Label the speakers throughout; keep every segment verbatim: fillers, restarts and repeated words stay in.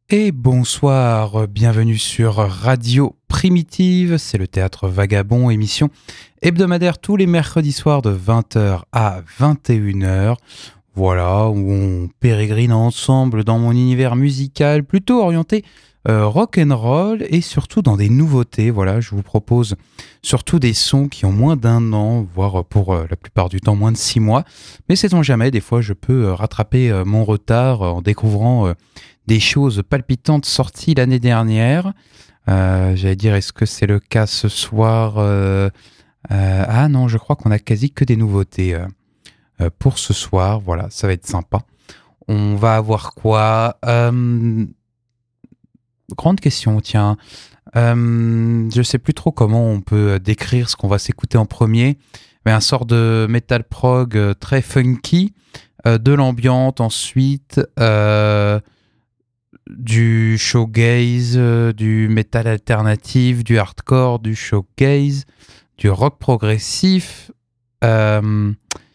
Speaker 1: Et bonsoir, bienvenue sur Radio Primitive, c'est le Théâtre Vagabond, émission hebdomadaire tous les mercredis soirs de vingt heures à vingt et une heures. Voilà, où on pérégrine ensemble dans mon univers musical plutôt orienté euh, rock and roll et surtout dans des nouveautés. Voilà, je vous propose surtout des sons qui ont moins d'un an, voire pour euh, la plupart du temps moins de six mois. Mais sait-on jamais, des fois je peux euh, rattraper euh, mon retard euh, en découvrant euh, des choses palpitantes sorties l'année dernière. Euh, j'allais dire, est-ce que c'est le cas ce soir euh, euh, Ah non, je crois qu'on a quasi que des nouveautés euh, euh, pour ce soir. Voilà, ça va être sympa. On va avoir quoi euh, Grande question, tiens. Euh, je sais plus trop comment on peut décrire ce qu'on va s'écouter en premier. Mais un sort de metal prog euh, très funky, euh, de l'ambiante ensuite. Euh, du shoegaze, euh, du metal alternatif, du hardcore, du shoegaze, du rock progressif, euh,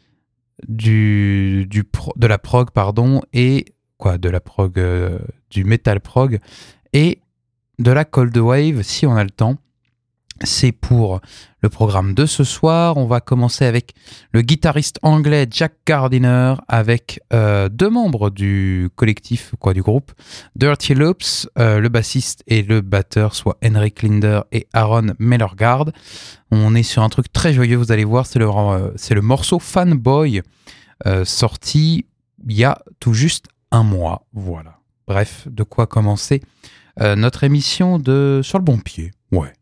Speaker 1: du, du pro, de la prog, pardon, et quoi, de la prog, euh, du metal prog, et de la cold wave, si on a le temps. C'est pour le programme de ce soir. On va commencer avec le guitariste anglais Jack Gardiner, avec euh, deux membres du collectif, quoi, du groupe Dirty Loops, euh, le bassiste et le batteur, soit Henrik Linder et Aaron Mellergaard. On est sur un truc très joyeux, vous allez voir, c'est le, euh, c'est le morceau Fanboy, euh, sorti il y a tout juste un mois. Voilà. Bref, de quoi commencer euh, notre émission de Sur le bon pied. Ouais.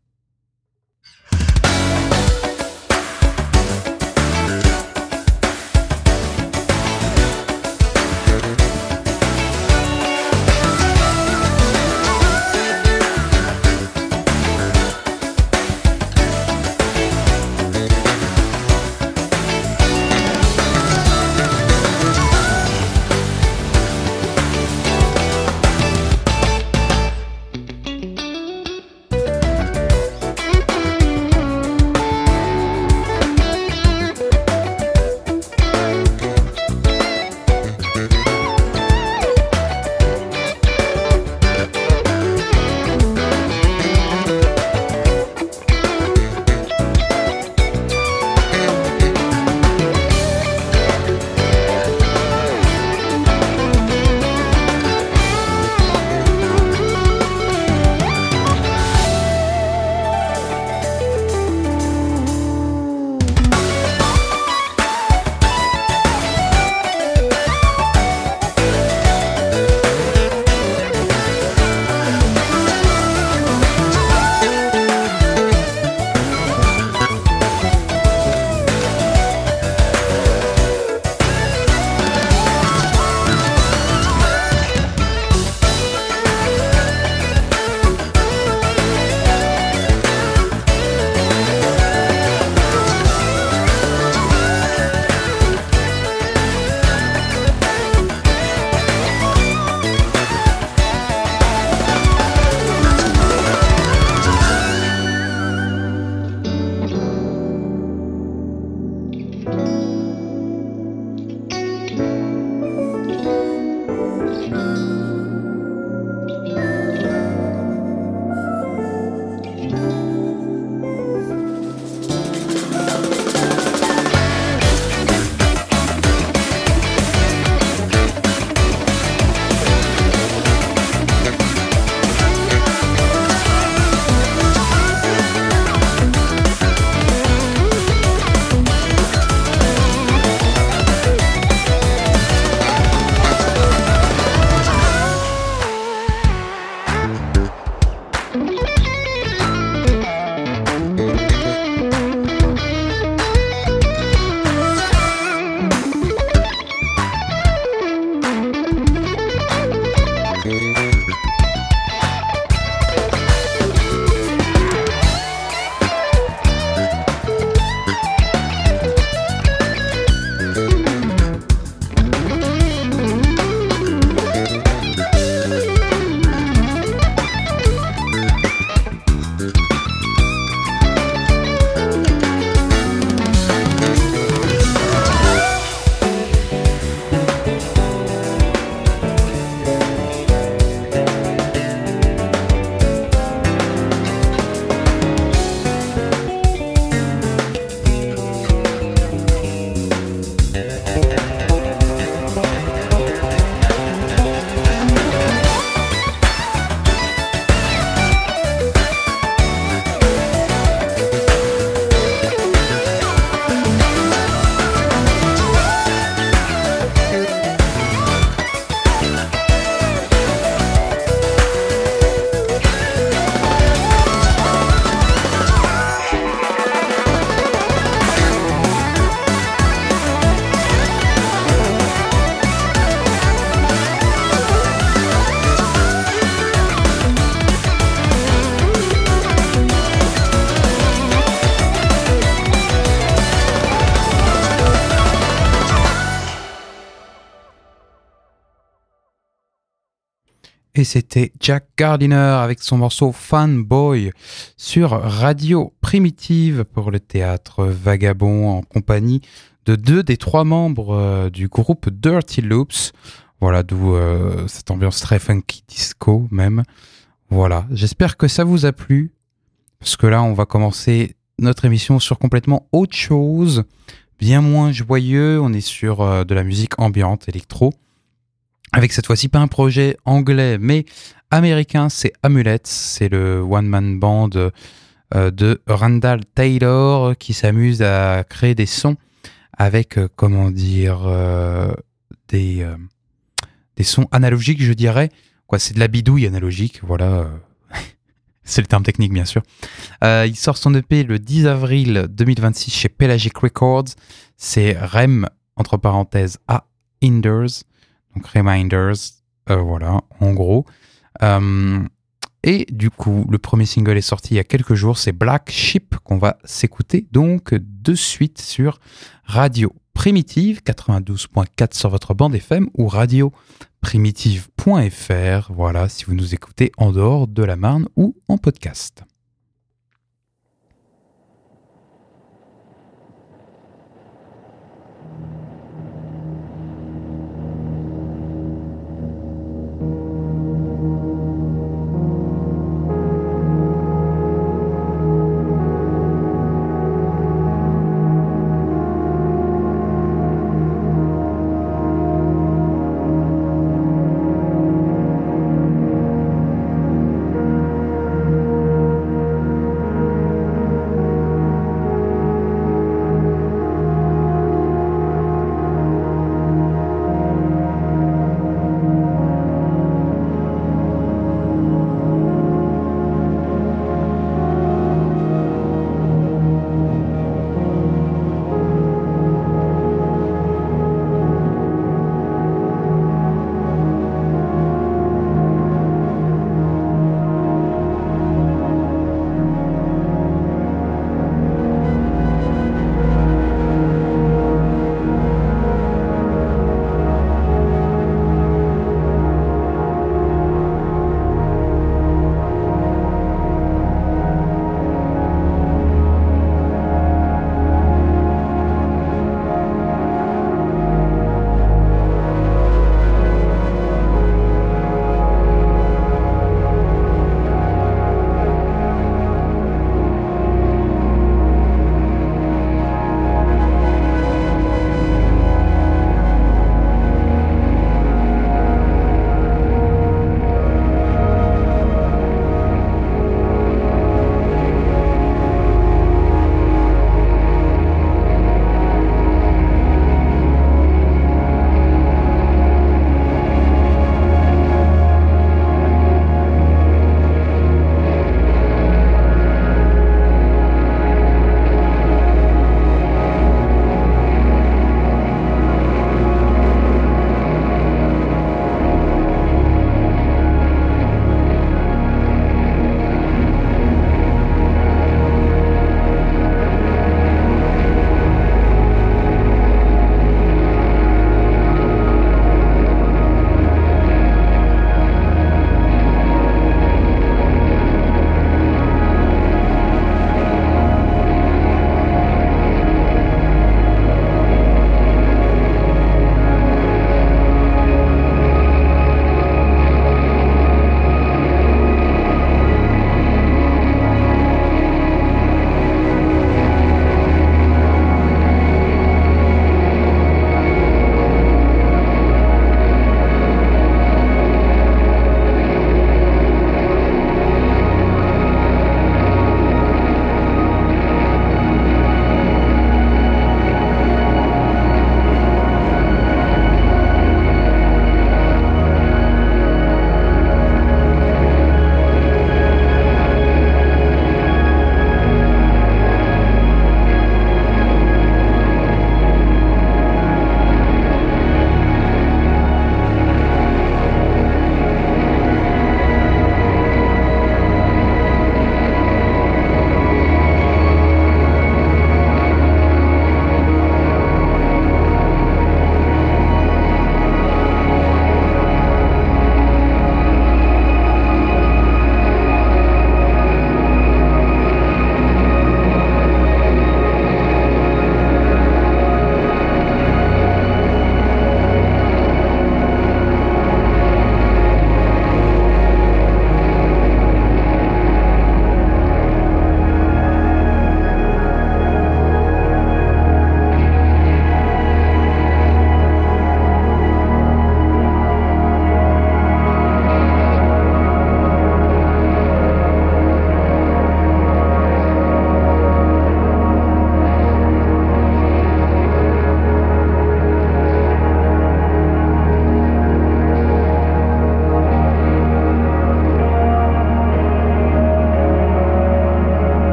Speaker 1: Et c'était Jack Gardiner avec son morceau Fanboy sur Radio Primitive pour le théâtre Vagabond en compagnie de deux des trois membres euh, du groupe Dirty Loops. Voilà, d'où euh, cette ambiance très funky disco même. Voilà, j'espère que ça vous a plu parce que là on va commencer notre émission sur complètement autre chose, bien moins joyeux. On est sur euh, de la musique ambiante, électro. Avec cette fois-ci pas un projet anglais mais américain, c'est Amulets, c'est le one-man band euh, de Randall Taylor qui s'amuse à créer des sons avec, euh, comment dire, euh, des, euh, des sons analogiques, je dirais. Quoi, c'est de la bidouille analogique, voilà. C'est le terme technique, bien sûr. Euh, il sort son E P le dix avril deux mille vingt-six chez Pelagic Records. C'est Rem, entre parenthèses, A Inders. Donc Reminders, euh, voilà, en gros. Euh, et du coup, le premier single est sorti il y a quelques jours, c'est Black Sheep, qu'on va s'écouter donc de suite sur Radio Primitive, quatre-vingt-douze point quatre sur votre bande F M ou radio primitive point f r, voilà, si vous nous écoutez en dehors de la Marne ou en podcast.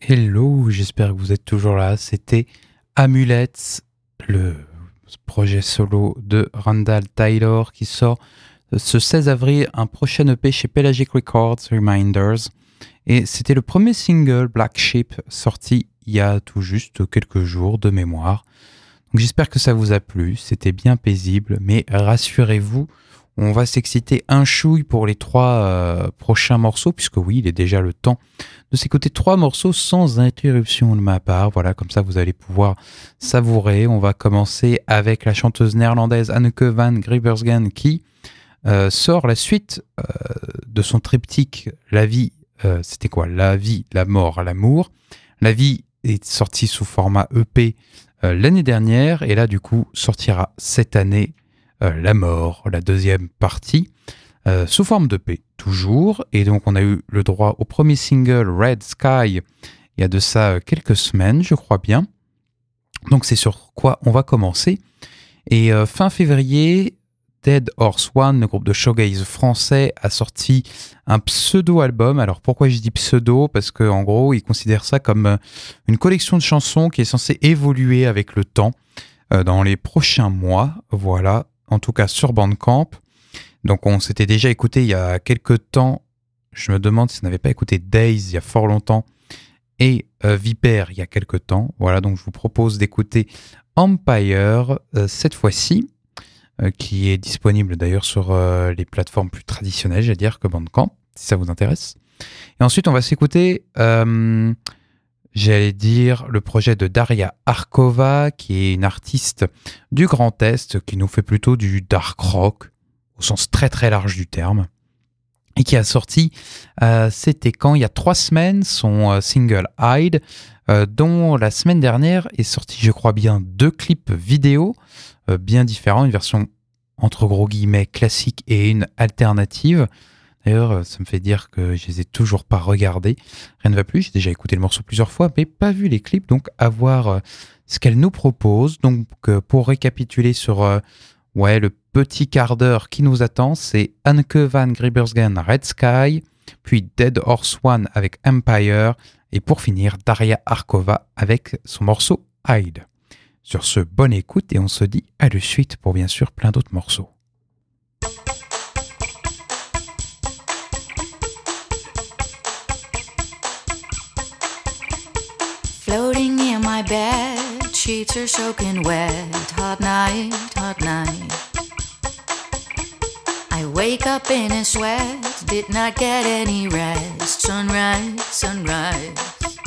Speaker 1: Hello, j'espère que vous êtes toujours là. C'était Amulets, le projet solo de Randall Taylor qui sort ce seize avril un prochain E P chez Pelagic Records, Reminders. Et c'était le premier single, Black Sheep, sorti il y a tout juste quelques jours de mémoire. Donc j'espère que ça vous a plu, c'était bien paisible, mais rassurez-vous, on va s'exciter un chouille pour les trois euh, prochains morceaux, puisque oui, il est déjà le temps de s'écouter trois morceaux sans interruption de ma part. Voilà, comme ça vous allez pouvoir savourer. On va commencer avec la chanteuse néerlandaise Anneke van Giersbergen qui euh, sort la suite euh, de son triptyque La vie, euh, c'était quoi ? La vie, la mort, l'amour. La vie est sortie sous format E P euh, l'année dernière et là du coup sortira cette année Euh, La mort, la deuxième partie, euh, sous forme d'E P, toujours. Et donc, on a eu le droit au premier single, Red Sky, il y a de ça euh, quelques semaines, je crois bien. Donc, c'est sur quoi on va commencer. Et euh, fin février, Dead Horse One, le groupe de shoegaze français, a sorti un pseudo-album. Alors, pourquoi je dis pseudo ? Parce qu'en gros, ils considèrent ça comme euh, une collection de chansons qui est censée évoluer avec le temps euh, dans les prochains mois. Voilà. En tout cas sur Bandcamp. Donc on s'était déjà écouté il y a quelques temps, je me demande si on n'avait pas écouté Days il y a fort longtemps et euh, Viper il y a quelques temps. Voilà, donc je vous propose d'écouter Empire euh, cette fois-ci, euh, qui est disponible d'ailleurs sur euh, les plateformes plus traditionnelles, j'allais dire, que Bandcamp, si ça vous intéresse. Et ensuite on va s'écouter... Euh, J'allais dire le projet de Daria Arkova, qui est une artiste du Grand Est, qui nous fait plutôt du dark rock, au sens très très large du terme, et qui a sorti, euh, c'était quand, il y a trois semaines, son euh, single Hide, euh, dont la semaine dernière est sorti, je crois bien, deux clips vidéo, euh, bien différents, une version entre gros guillemets classique et une alternative. D'ailleurs, ça me fait dire que je les ai toujours pas regardés. Rien ne va plus, j'ai déjà écouté le morceau plusieurs fois, mais pas vu les clips, donc à voir euh, ce qu'elle nous propose. Donc, euh, pour récapituler sur euh, ouais, le petit quart d'heure qui nous attend, c'est Anneke van Giersbergen, Red Sky, puis Dead Horse One avec Empire, et pour finir, Daria Arkova avec son morceau Hide. Sur ce, bonne écoute, et on se dit à de suite pour bien sûr plein d'autres morceaux.
Speaker 2: Floating in my bed, sheets are soaking wet. Hot night, hot night. I wake up in a sweat, did not get any rest. Sunrise, sunrise.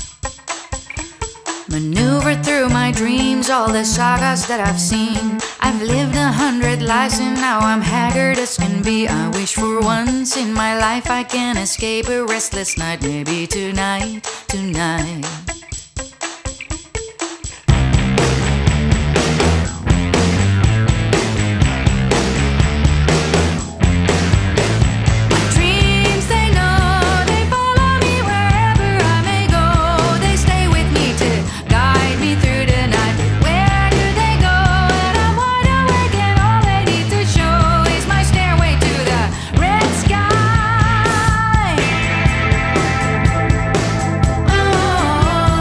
Speaker 2: Maneuver through my dreams, all the sagas that I've seen. I've lived a hundred lives and now I'm haggard as can be. I wish for once in my life I can escape a restless night. Maybe tonight, tonight.
Speaker 3: Oh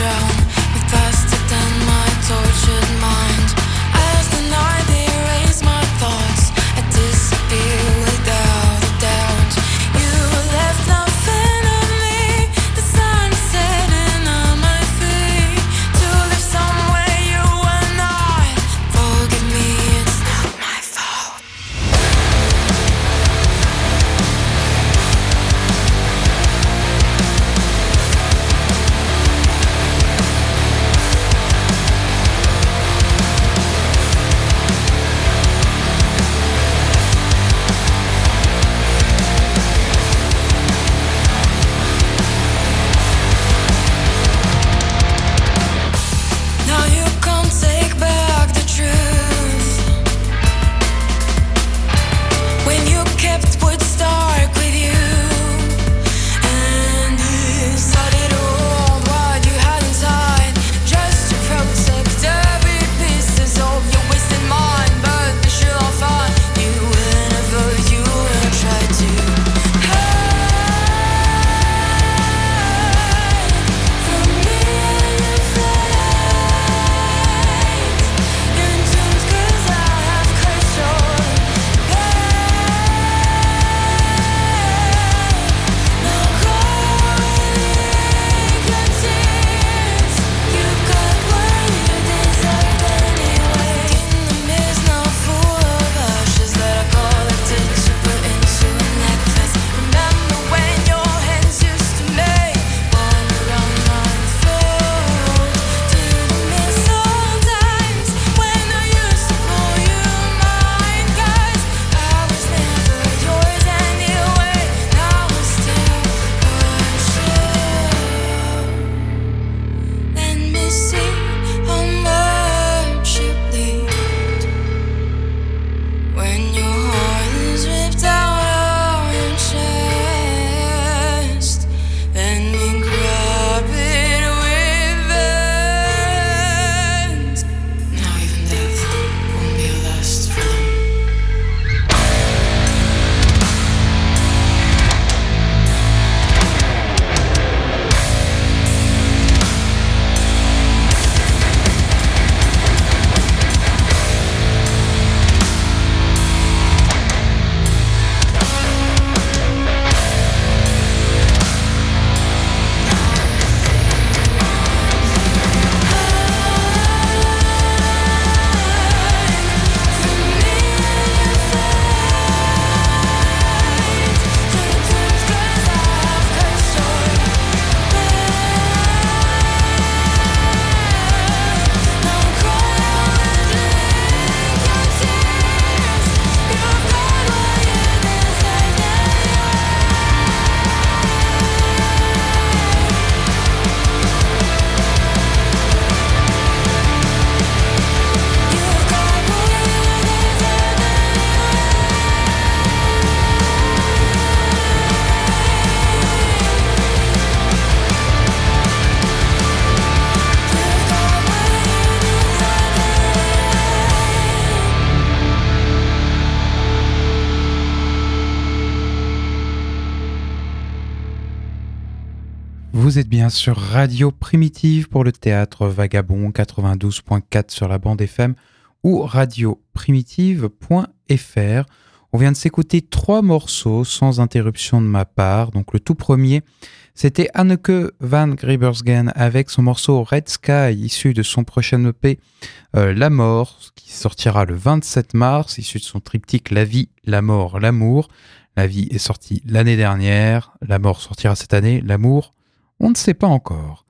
Speaker 1: Vous êtes bien sur Radio Primitive pour le théâtre Vagabond quatre-vingt-douze point quatre sur la bande F M ou radio primitive point f r. On vient de s'écouter trois morceaux sans interruption de ma part. Donc le tout premier, c'était Anneke van Giebersgen avec son morceau Red Sky, issu de son prochain E P euh, La Mort, qui sortira le vingt-sept mars, issu de son triptyque La vie, la mort, l'amour. La vie est sortie l'année dernière, la mort sortira cette année, l'amour, on ne sait pas encore.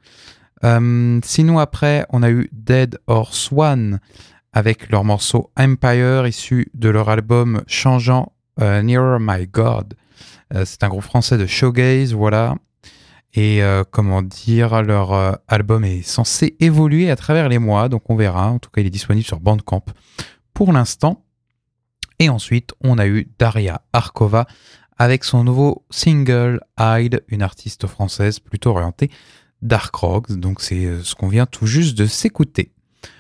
Speaker 1: Euh, sinon après, on a eu Dead or Swan avec leur morceau Empire, issu de leur album changeant uh, Nearer My God. Euh, c'est un groupe français de shoegaze, voilà. Et euh, comment dire, leur euh, album est censé évoluer à travers les mois, donc on verra. En tout cas, il est disponible sur Bandcamp pour l'instant. Et ensuite, on a eu Daria Arkova avec son nouveau single Hide, une artiste française plutôt orientée dark rock. Donc c'est ce qu'on vient tout juste de s'écouter.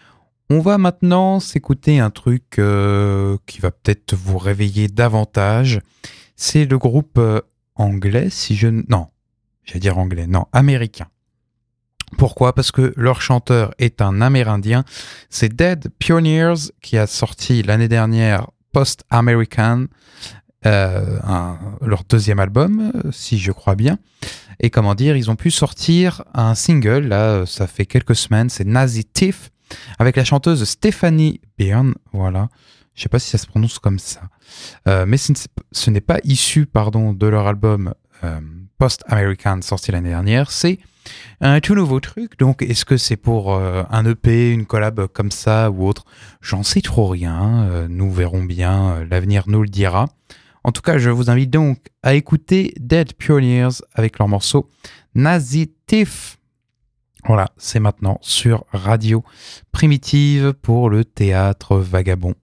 Speaker 1: On va maintenant s'écouter un truc euh, qui va peut-être vous réveiller davantage. C'est le groupe euh, anglais, si je... Non, j'allais dire anglais, non, américain. Pourquoi ? Parce que leur chanteur est un Amérindien. C'est Dead Pioneers qui a sorti l'année dernière Post American, euh, un, leur deuxième album, si je crois bien. Et comment dire, ils ont pu sortir un single, là, ça fait quelques semaines, c'est Nazi Thief, avec la chanteuse Stephanie Byrne, voilà. Je sais pas si ça se prononce comme ça. Euh, mais ce, ce n'est pas issu, pardon, de leur album euh, Post American sorti l'année dernière, c'est un tout nouveau truc. Donc, est-ce que c'est pour euh, un E P, une collab comme ça ou autre ? J'en sais trop rien. Euh, nous verrons bien. Euh, l'avenir nous le dira. En tout cas, je vous invite donc à écouter Dead Pioneers avec leur morceau Nazi Thief. Voilà, c'est maintenant sur Radio Primitive pour le théâtre vagabond.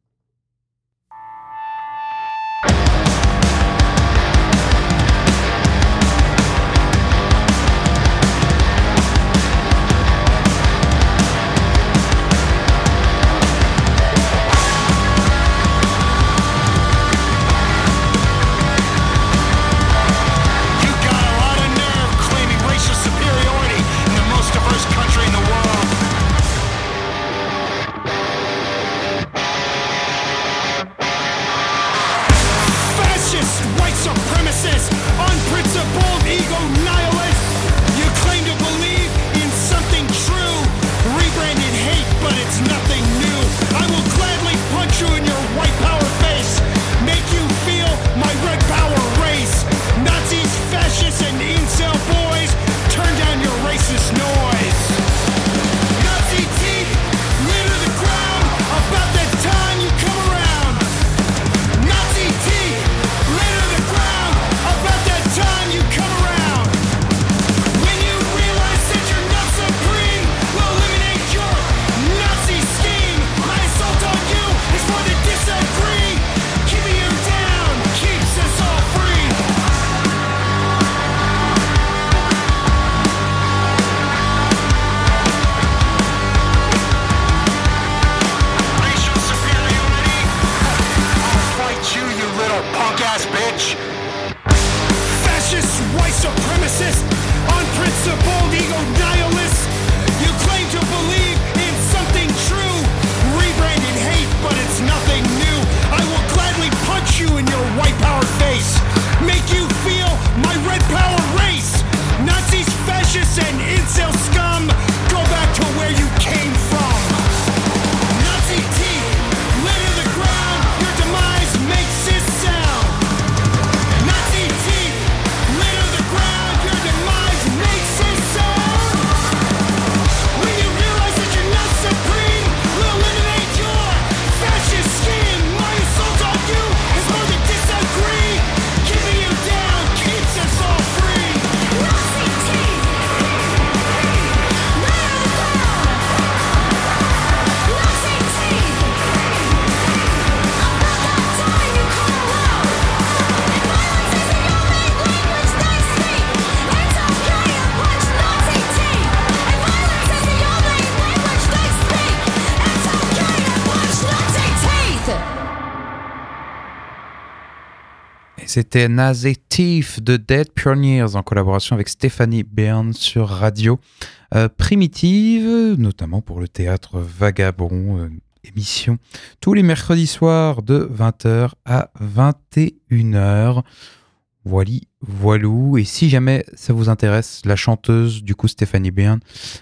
Speaker 1: C'était Nazi Thief de Dead Pioneers en collaboration avec Stephanie Byrne sur Radio euh, Primitive, notamment pour le théâtre vagabond, euh, émission tous les mercredis soirs de vingt heures à vingt et une heures. Voili, voilou. Et si jamais ça vous intéresse, la chanteuse du coup Stephanie Byrne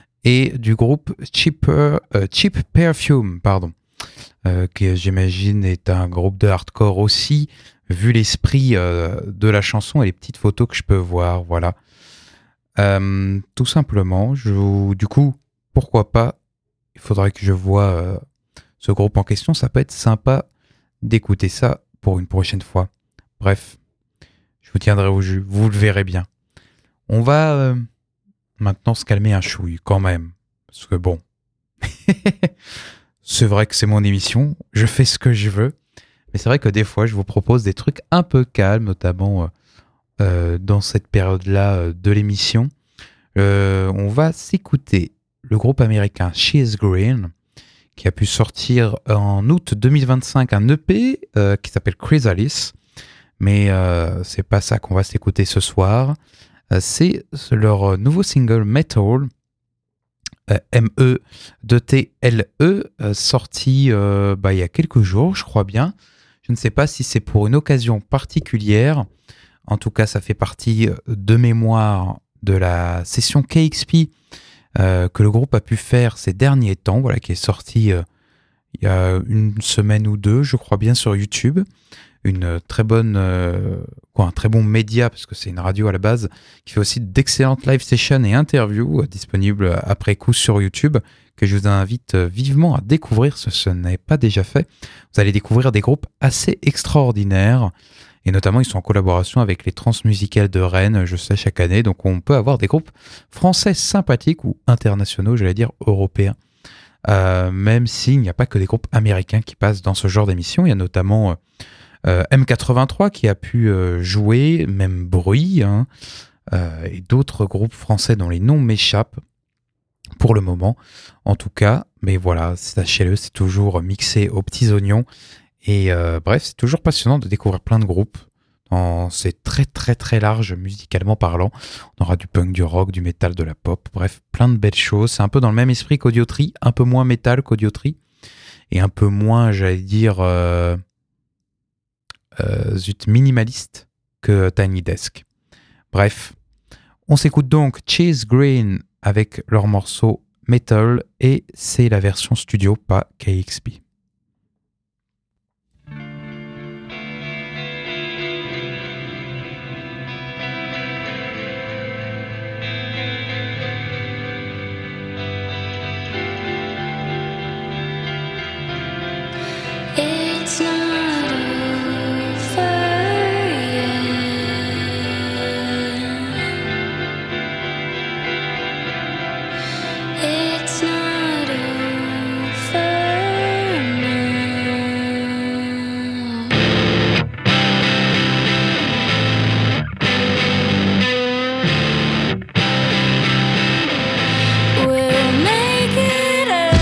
Speaker 1: et du groupe Cheaper, euh, Cheap Perfume, pardon, euh, qui j'imagine est un groupe de hardcore aussi, vu l'esprit euh, de la chanson et les petites photos que je peux voir, voilà. Euh, tout simplement, je, du coup, pourquoi pas, il faudrait que je voie euh, ce groupe en question, ça peut être sympa d'écouter ça pour une prochaine fois. Bref, je vous tiendrai au jus, vous le verrez bien. On va euh, maintenant se calmer un chouille quand même, parce que bon, c'est vrai que c'est mon émission, je fais ce que je veux. Mais c'est vrai que des fois, je vous propose des trucs un peu calmes, notamment euh, dans cette période-là euh, de l'émission. Euh, on va s'écouter le groupe américain She Is Green, qui a pu sortir en août deux mille vingt-cinq un E P euh, qui s'appelle Chrysalis. Mais euh, c'est pas ça qu'on va s'écouter ce soir. Euh, c'est leur nouveau single Metal euh, M E deux T L E, euh, sorti euh, bah, il y a quelques jours, je crois bien. Je ne sais pas si c'est pour une occasion particulière. En tout cas, ça fait partie de mémoire de la session K X P euh, que le groupe a pu faire ces derniers temps, voilà, qui est sorti euh, il y a une semaine ou deux, je crois bien, sur YouTube. Une très bonne, euh, quoi, un très bon média, parce que c'est une radio à la base, qui fait aussi d'excellentes live sessions et interviews euh, disponibles après coup sur YouTube, que je vous invite vivement à découvrir si ce n'est pas déjà fait. Vous allez découvrir des groupes assez extraordinaires. Et notamment, ils sont en collaboration avec les Transmusicales de Rennes, je sais, chaque année. Donc, on peut avoir des groupes français sympathiques ou internationaux, j'allais dire européens. Euh, même s'il n'y a pas que des groupes américains qui passent dans ce genre d'émission. Il y a notamment euh, M quatre-vingt-trois qui a pu euh, jouer, même Bruit, hein, euh, et d'autres groupes français dont les noms m'échappent pour le moment, en tout cas. Mais voilà, sachez-le, c'est toujours mixé aux petits oignons. Et euh, bref, c'est toujours passionnant de découvrir plein de groupes. En, c'est très très très large musicalement parlant. On aura du punk, du rock, du métal, de la pop, bref, plein de belles choses. C'est un peu dans le même esprit qu'Audiotree, un peu moins métal qu'Audiotree, et un peu moins, j'allais dire, euh, euh, zut, minimaliste que Tiny Desk. Bref, on s'écoute donc Chase Green avec leur morceau Metal, et c'est la version studio, pas K X P.
Speaker 2: It's not over yet. It's not over now. We'll make it up.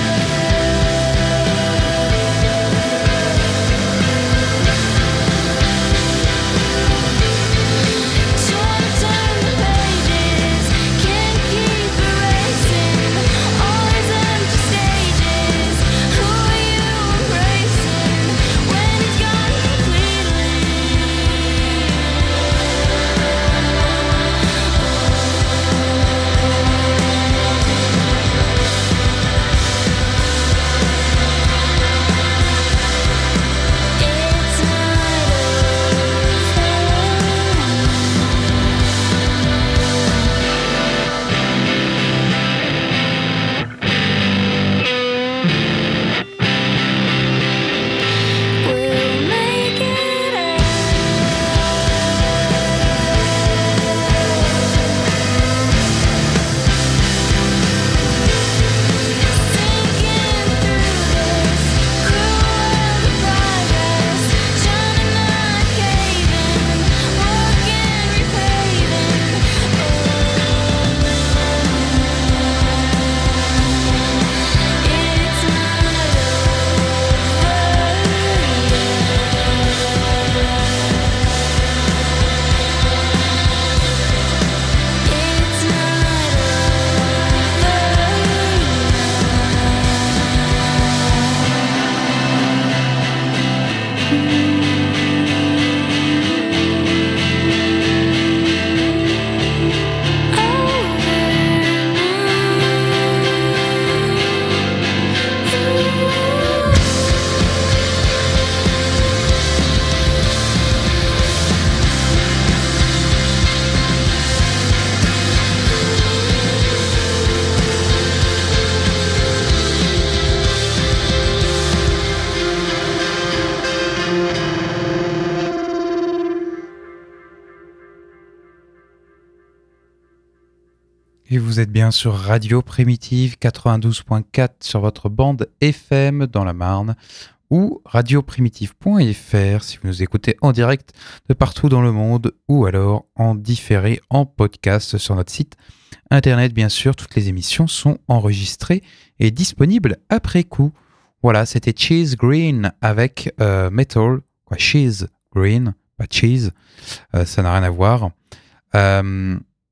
Speaker 1: Et vous êtes bien sur Radio Primitive quatre-vingt-douze point quatre sur votre bande F M dans la Marne ou radio primitive point f r si vous nous écoutez en direct de partout dans le monde ou alors en différé en podcast sur notre site internet. Bien sûr, toutes les émissions sont enregistrées et disponibles après coup. Voilà, c'était Chase Green avec euh, Metal, quoi, Chase Green, pas Cheese, euh, ça n'a rien à voir. Euh,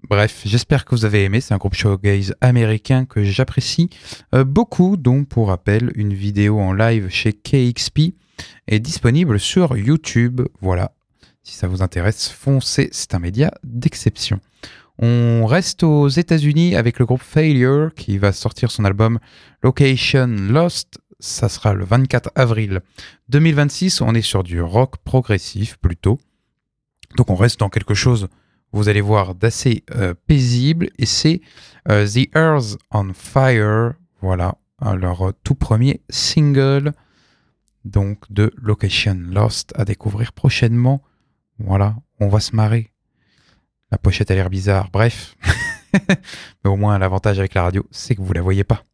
Speaker 1: Bref, j'espère que vous avez aimé. C'est un groupe shoegaze américain que j'apprécie euh, beaucoup. Donc, pour rappel, une vidéo en live chez K X P est disponible sur YouTube. Voilà, si ça vous intéresse, foncez. C'est un média d'exception. On reste aux États-Unis avec le groupe Failure qui va sortir son album Location Lost. Ça sera le vingt-quatre avril deux mille vingt-six. On est sur du rock progressif plutôt. Donc, on reste dans quelque chose, vous allez voir, d'assez euh, paisible, et c'est euh, The Earth on Fire, voilà, leur euh, tout premier single, donc de Location Lost, à découvrir prochainement. Voilà, on va se marrer. La pochette a l'air bizarre, bref. Mais au moins, l'avantage avec la radio, c'est que vous la voyez pas.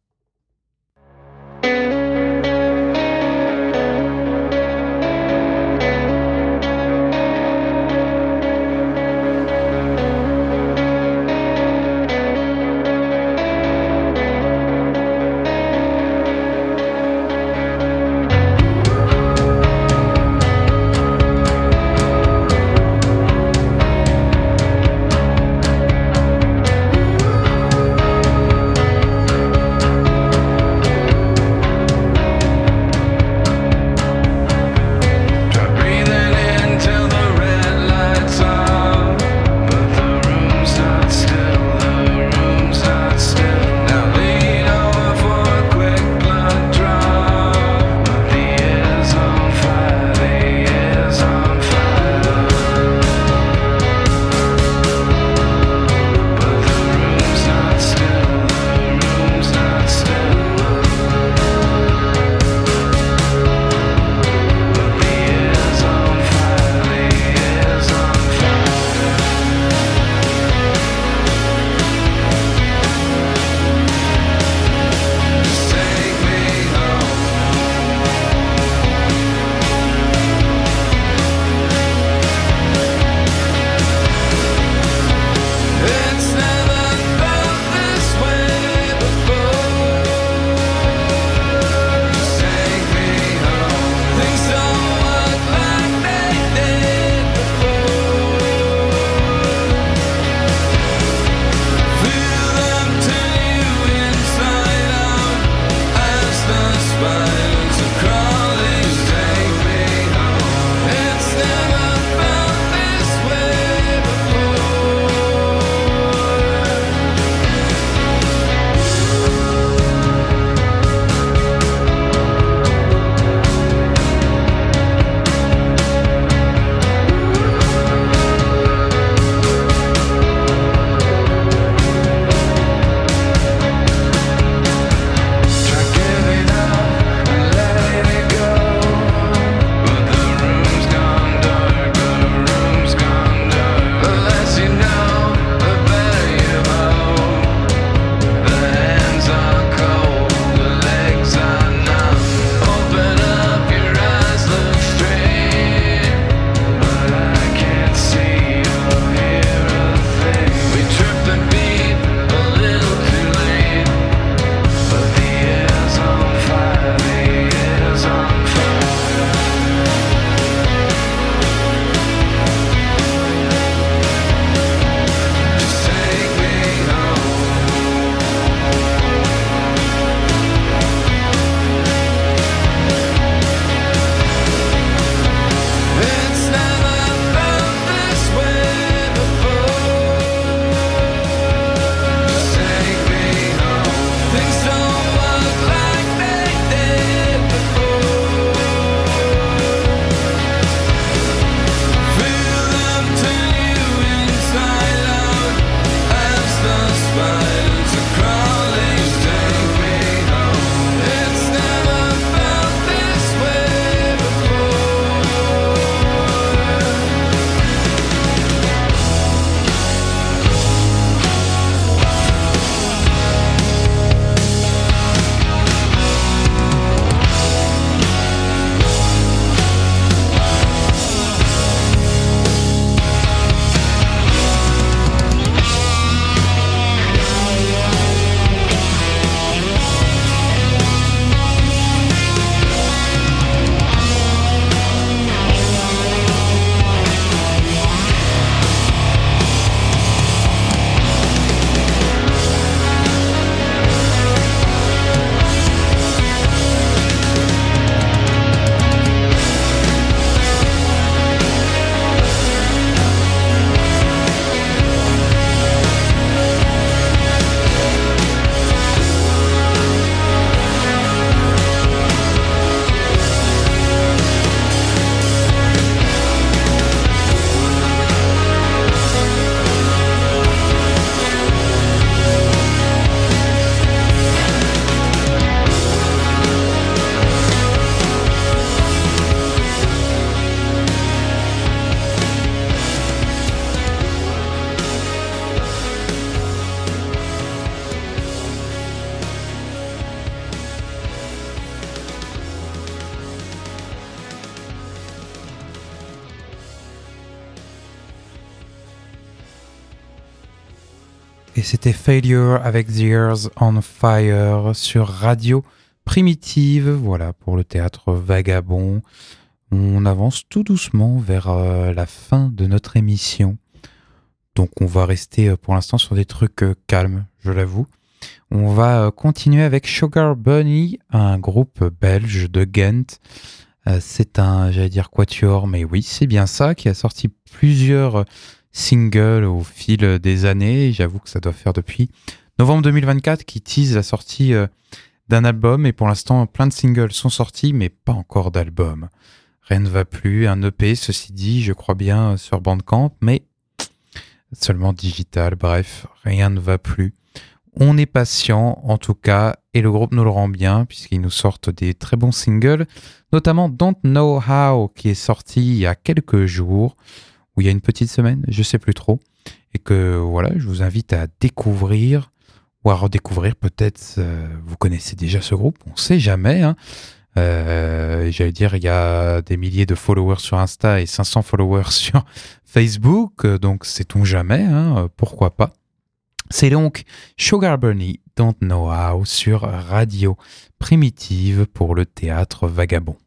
Speaker 1: et c'était Failure avec The Earth on Fire sur Radio Primitive. Voilà pour le théâtre vagabond. On avance tout doucement vers euh, la fin de notre émission. Donc on va rester euh, pour l'instant sur des trucs euh, calmes, je l'avoue. On va euh, continuer avec Sugar Bunny, un groupe belge de Ghent. Euh, c'est un, j'allais dire quatuor, mais oui, c'est bien ça, qui a sorti plusieurs singles au fil des années. J'avoue que ça doit faire depuis novembre deux mille vingt-quatre qui tease la sortie euh, d'un album. Et pour l'instant, plein de singles sont sortis, mais pas encore d'album. Rien ne va plus. Un E P, ceci dit, je crois bien, sur Bandcamp, mais seulement digital. Bref, rien ne va plus. On est patient, en tout cas, et le groupe nous le rend bien, puisqu'ils nous sortent des très bons singles, notamment Don't Know How, qui est sorti il y a quelques jours, ou il y a une petite semaine, je sais plus trop, et que voilà, je vous invite à découvrir, ou à redécouvrir peut-être, euh, vous connaissez déjà ce groupe, on sait jamais, hein. Euh, j'allais dire, il y a des milliers de followers sur Insta et cinq cents followers sur Facebook, donc sait-on jamais, hein, pourquoi pas. C'est donc Sugar Bunny, Don't Know How sur Radio Primitive pour le théâtre vagabond.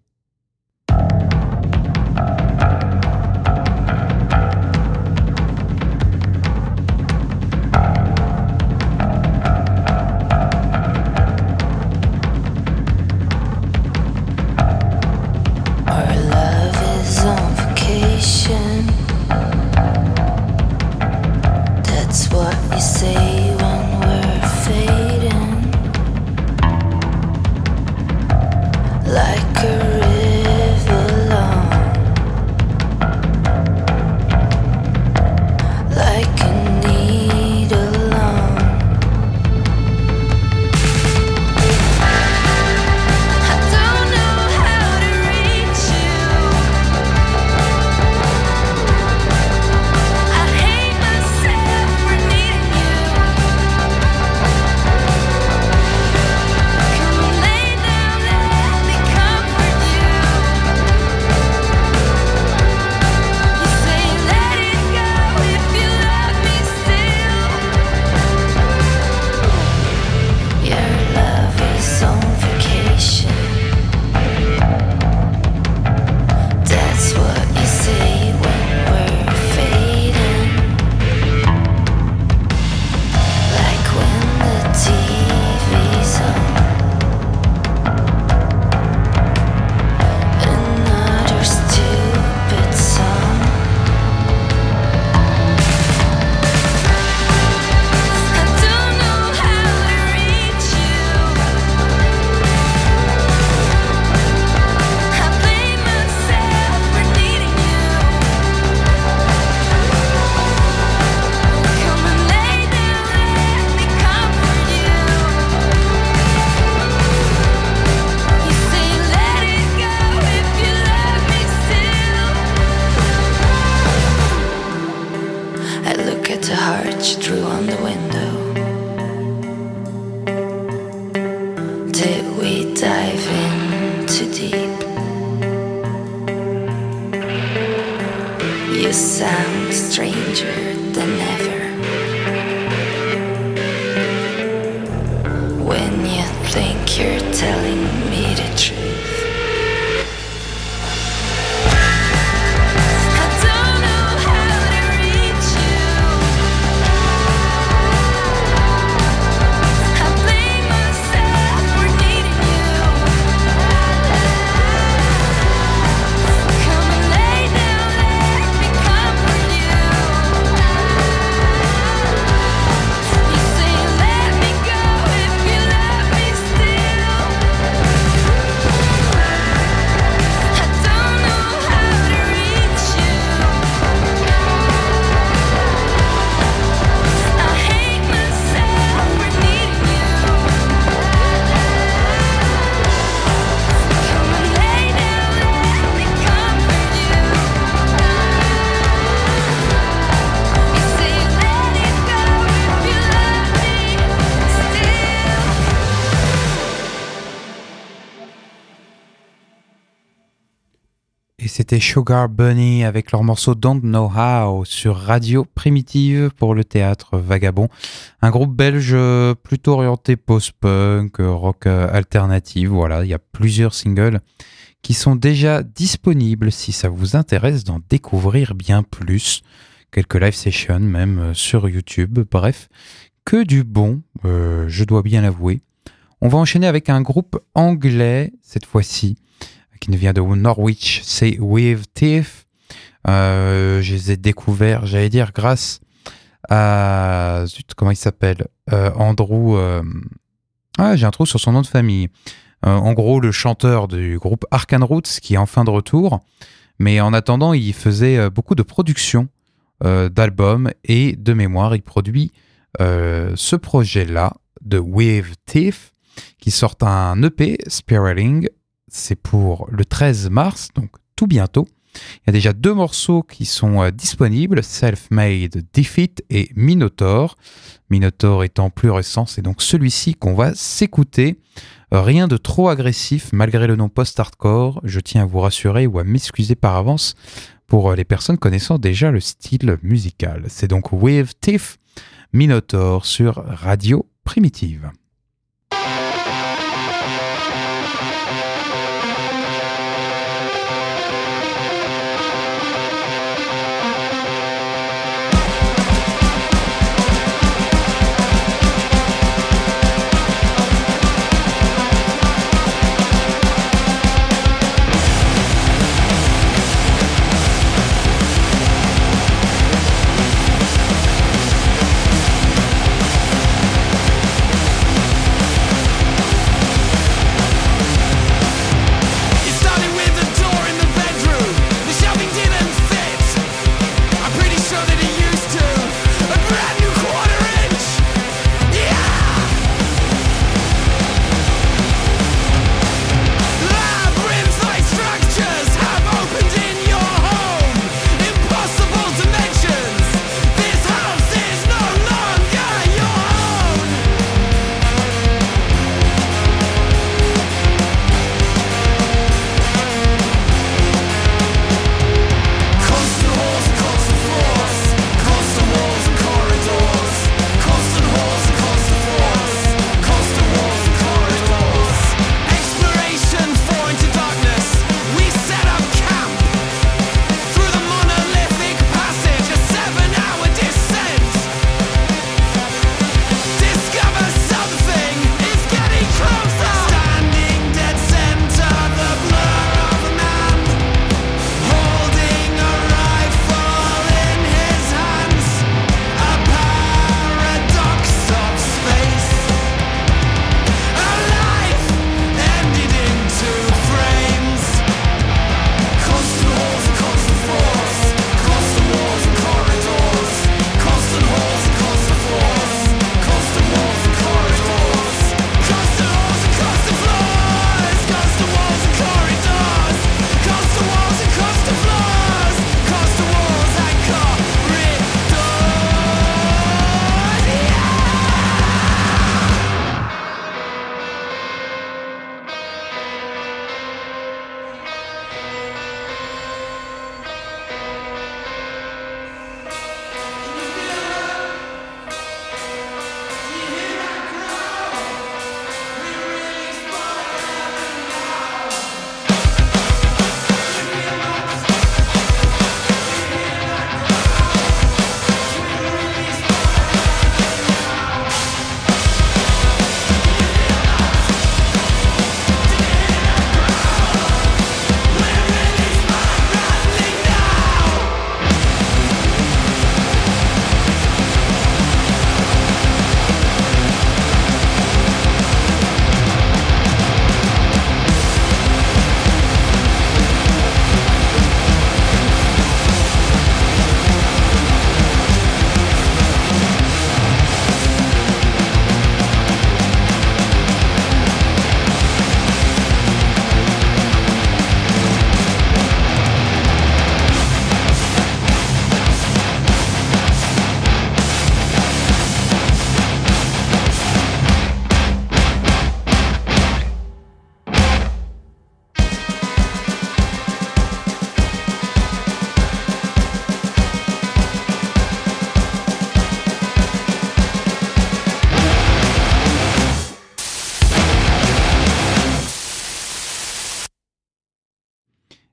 Speaker 3: Say when we're fading, like a river long, like a needle long. I don't know how to reach you. I hate myself for needing you. Come lay down, let me comfort you. You say let it go if you love me still. Your love is on vacation. That's what you say when we're fading. Like when the T V's on. Another stupid song. I don't know how to reach you. I blame myself for needing you. Come and lay down, let me comfort you. You say let it go if you love me still. I look at the heart you drew on the window. Did we dive in too deep? You sound stranger than ever when you think you're telling me the truth. I don't know how to reach you. I blame myself for needing you. Come and lay down, let me comfort you.
Speaker 1: Et c'était Sugar Bunny avec leur morceau Don't Know How sur Radio Primitive pour le théâtre Vagabond. Un groupe belge plutôt orienté post-punk, rock alternative. Voilà, il y a plusieurs singles qui sont déjà disponibles si ça vous intéresse d'en découvrir bien plus. Quelques live sessions même sur YouTube. Bref, que du bon, euh, je dois bien l'avouer. On va enchaîner avec un groupe anglais cette fois-ci, qui nous vient de Norwich, c'est With Teeth. Euh, je les ai découverts, j'allais dire, grâce à... Zut, comment il s'appelle euh, Andrew... Euh... Ah, j'ai un trou sur son nom de famille. Euh, en gros, le chanteur du groupe Arcane Roots, qui est en fin de retour. Mais en attendant, il faisait beaucoup de production euh, d'albums. Et de mémoire, il produit euh, ce projet-là, de With Teeth, qui sort un E P, Spiraling. C'est pour le treize mars, donc tout bientôt. Il y a déjà deux morceaux qui sont euh, disponibles, Self-Made Defeat et Minotaur. Minotaur étant plus récent, c'est donc celui-ci qu'on va s'écouter. Euh, rien de trop agressif, malgré le nom post-hardcore. Je tiens à vous rassurer ou à m'excuser par avance pour euh, les personnes connaissant déjà le style musical. C'est donc With Teeth, Minotaur sur Radio Primitive.
Speaker 3: Thank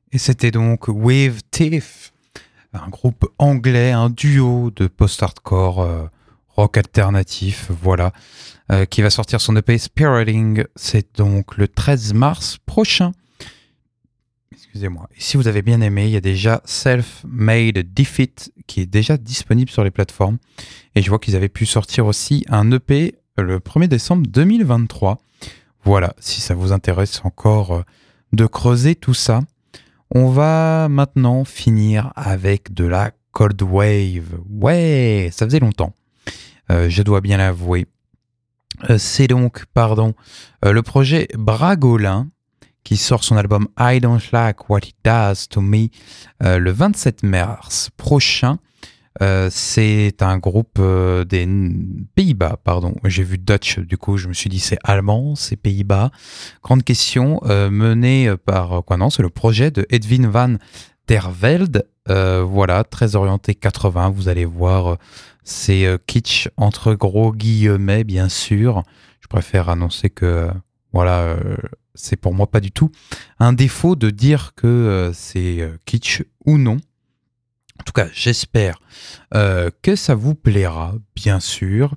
Speaker 1: Et c'était donc With Teeth, un groupe anglais, un duo de post-hardcore euh, rock alternatif, voilà, euh, qui va sortir son E P Spiraling. C'est donc le treize mars prochain. Excusez-moi. Et si vous avez bien aimé, il y a déjà Self-Made Defeat qui est déjà disponible sur les plateformes. Et je vois qu'ils avaient pu sortir aussi un E P le premier décembre deux mille vingt-trois. Voilà, si ça vous intéresse encore de creuser tout ça. On va maintenant finir avec de la Cold Wave. Ouais, ça faisait longtemps. Euh, je dois bien l'avouer. Euh, c'est donc, pardon, euh, le projet Bragolin qui sort son album I Don't Like What It Does To Me euh, le vingt-sept mars prochain. Euh, c'est un groupe euh, des Pays-Bas, pardon. J'ai vu Dutch, du coup, je me suis dit c'est allemand, c'est Pays-Bas. Grande question, euh, menée par quoi non, c'est le projet de Edwin van der Velde. Euh, voilà, très orienté quatre-vingts. Vous allez voir, euh, c'est euh, kitsch entre gros guillemets, bien sûr. Je préfère annoncer que euh, voilà, euh, c'est pour moi pas du tout un défaut de dire que euh, c'est euh, kitsch ou non. En tout cas, j'espère euh, que ça vous plaira, bien sûr.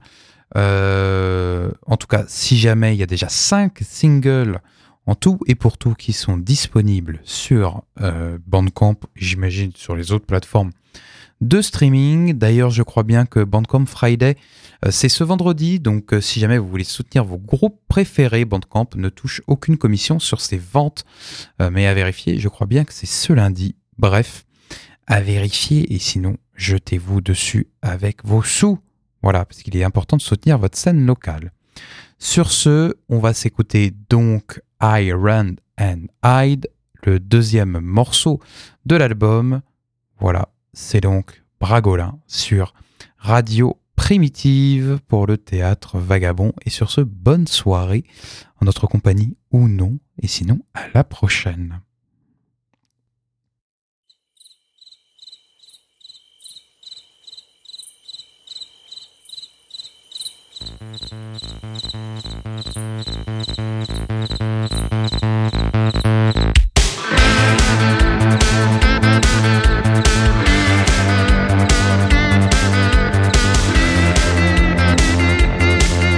Speaker 1: Euh, en tout cas, si jamais il y a déjà cinq singles en tout et pour tout qui sont disponibles sur euh, Bandcamp, j'imagine sur les autres plateformes de streaming. D'ailleurs, je crois bien que Bandcamp Friday, euh, c'est ce vendredi. Donc, euh, si jamais vous voulez soutenir vos groupes préférés, Bandcamp ne touche aucune commission sur ses ventes. Euh, mais à vérifier, je crois bien que c'est ce lundi. Bref, à vérifier, et sinon, jetez-vous dessus avec vos sous. Voilà, parce qu'il est important de soutenir votre scène locale. Sur ce, on va s'écouter donc I Run and Hide, le deuxième morceau de l'album. Voilà, c'est donc Bragolin sur Radio Primitive pour le Théâtre Vagabond. Et sur ce, bonne soirée en notre compagnie ou non, et sinon, à la prochaine.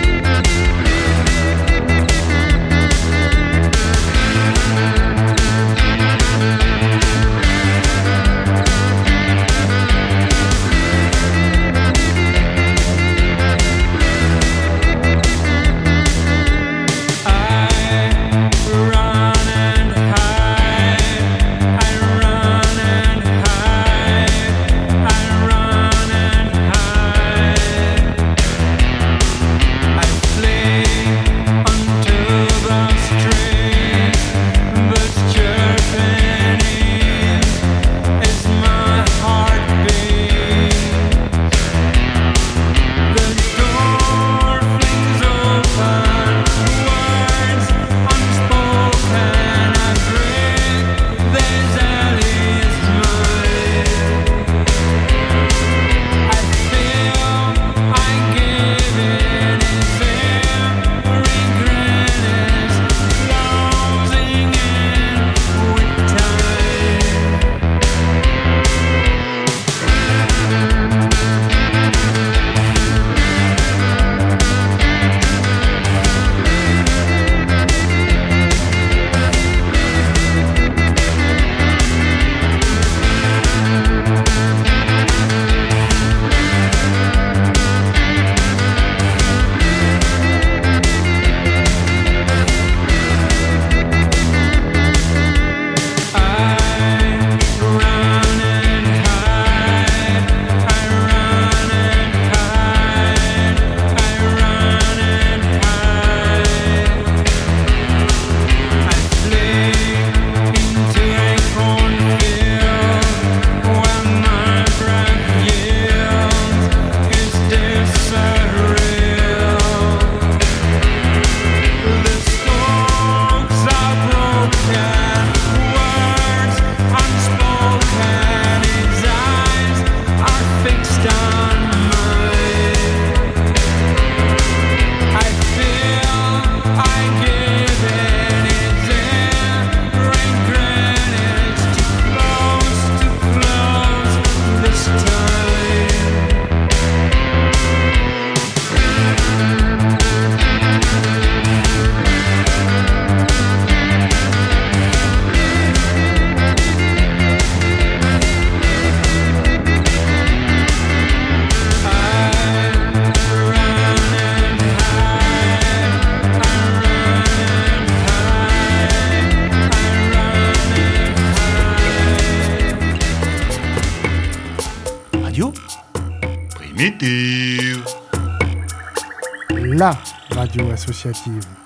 Speaker 2: I
Speaker 4: Radio Primitive.
Speaker 5: La radio associative.